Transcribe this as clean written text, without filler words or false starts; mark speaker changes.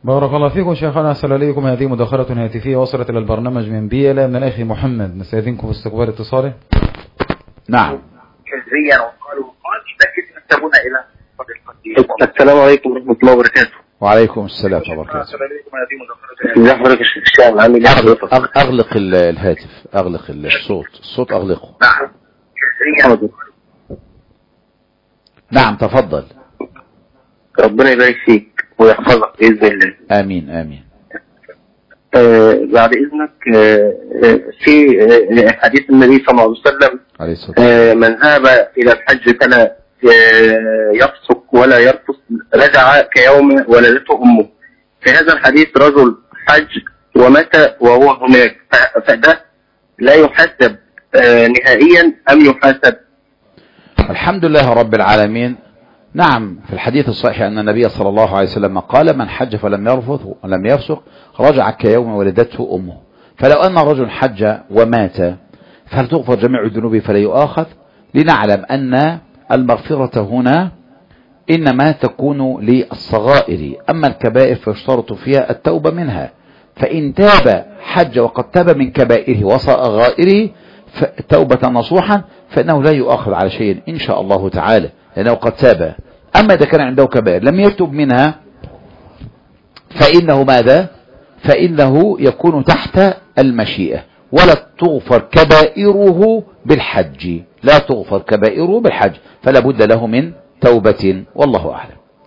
Speaker 1: بارك الله فيكم شيخنا. أسأل عليكم، هذه مداخلة هاتفية وصلت إلى البرنامج من بيلا من الأخ محمد، نستأذنكم في استقبال اتصاله.
Speaker 2: نعم.
Speaker 3: حزبيا وقالوا قال يمكن يكتبون إلى السلام عليكم ورحمة الله وبركاته.
Speaker 2: وعليكم السلام وبركاته.
Speaker 3: أسأل عليكم، هذه مداخلة هاتفية.
Speaker 2: أغلق الهاتف، أغلق الصوت أغلقه.
Speaker 3: نعم.
Speaker 2: نعم تفضل.
Speaker 3: ربنا يبارك فيك ويحفظك بإذن الله.
Speaker 2: آمين آمين.
Speaker 3: بعد إذنك، في حديث النبي صلى الله عليه وسلم من ذهب إلى الحج فلا يفسق ولا يرفث رجع كيوم ولدته أمه. في هذا الحديث رجل حج ومات وهو هناك، فده لا يحسب نهائيا أم يحسب؟
Speaker 2: الحمد لله رب العالمين. نعم، في الحديث الصحيح أن النبي صلى الله عليه وسلم قال من حج فلم يرفث ولم يفسق رجع كيوم ولدته أمه. فلو أن رجل حج ومات فهل تغفر جميع ذنوبه فلا يؤاخذ؟ لنعلم أن المغفرة هنا إنما تكون للصغائر، أما الكبائر فيشترط فيها التوبة منها. فإن تاب حج وقد تاب من كبائره وصغائره توبة نصوحا فإنه لا يؤاخذ على شيء إن شاء الله تعالى، لأنه قد تاب. أما إذا كان عنده كبائر لم يتوب منها فإنه ماذا؟ فإنه يكون تحت المشيئة، ولا تغفر كبائره بالحج، لا تغفر كبائره بالحج، فلا بد له من توبة، والله أعلم.